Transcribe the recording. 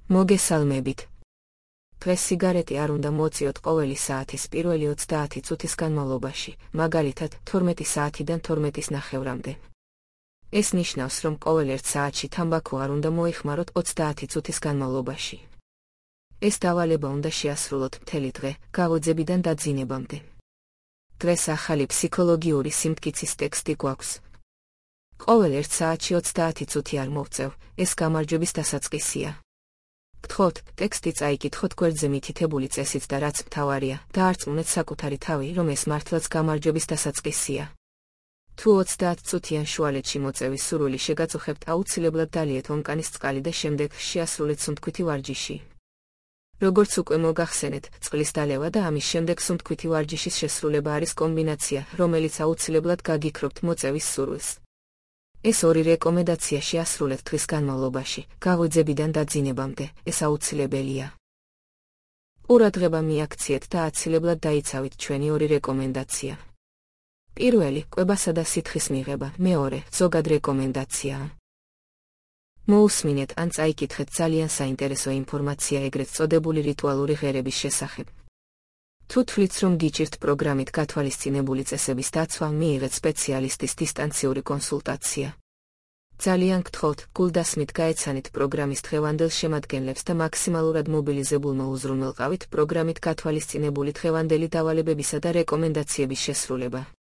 მოგესალმებით. დღეს სიგარეტი არ უნდა მოწიოთ ყოველი საათის პირველი 30 წუთის განმავლობაში, მაგალითად 12 საათიდან 12:30-მდე. ეს ნიშნავს, რომ ყოველ 1 საათში თამბაქო არ უნდა მოიხმაროთ 30 წუთის განმავლობაში. ეს დავალება უნდა შეასრულოთ მთელი დღე, გავოძებიდან დაძინებამდე. დღეს ახალი ფსიქოლოგიური სიმტკიცის ტექსტი გვაქვს. ყოველ 1 საათში 30 წუთი არ მოვწევ, ეს გამარჯვების დასაწყისია. გთხოვთ, ტექსტი წაიკითხოთ გვერდზე მითითებული წესით და რაც მთავარია, დაარწმუნეთ საკუთარი თავი, რომ ეს მართლაც გამარჯვების დასაწყისია. თუ 30 წუთიან შუალედში მოწევის სურვილი შეგაწუხებთ, აუცილებლად დალიეთ ონკანის წყალი და შემდეგ შეასრულეთ სუნთქვითი ვარჯიში. როგორც უკვე მოგახსენეთ, წყლის დალევა და ამის შემდეგ სუნთქვითი ვარჯიშის შესრულება არის კომბინაცია, რომელიც აუცილებლად გაგიქრობთ მოწევის სურვილს. ეს ორი რეკომენდაცია შეასრულეთ დღის განმავლობაში, გავოძებიდან დაძინებამდე, ეს აუცილებელია. ყურადღება მიაქციეთ და აცილებლად დაიცავით ჩვენი ორი რეკომენდაცია. პირველი, კვებასა და სითხის მიღება, მეორე, ზოგად რეკომენდაციაა. მოусმინეთ ან წაიკითხეთ ძალიან საინტერესო ინფორმაცია ეგრეთ წოდებული რიტუალური ღერების შესახებ. თუ თვლით, რომ გიჭირთ პროგრამით გათვალისწინებული წესების დაცვა, მიიღეთ სპეციალისტის დისტანციური კონსულტაცია. ძალიან გთხოვთ, გულდასმით გაეცანით პროგრამის დღევანდელ შემადგენლებს და მაქსიმალურად მობილიზებულმა უზრუნველყავით პროგრამით გათვალისწინებული დღევანდელი დავალებებისა და რეკომენდაციების შესრულება.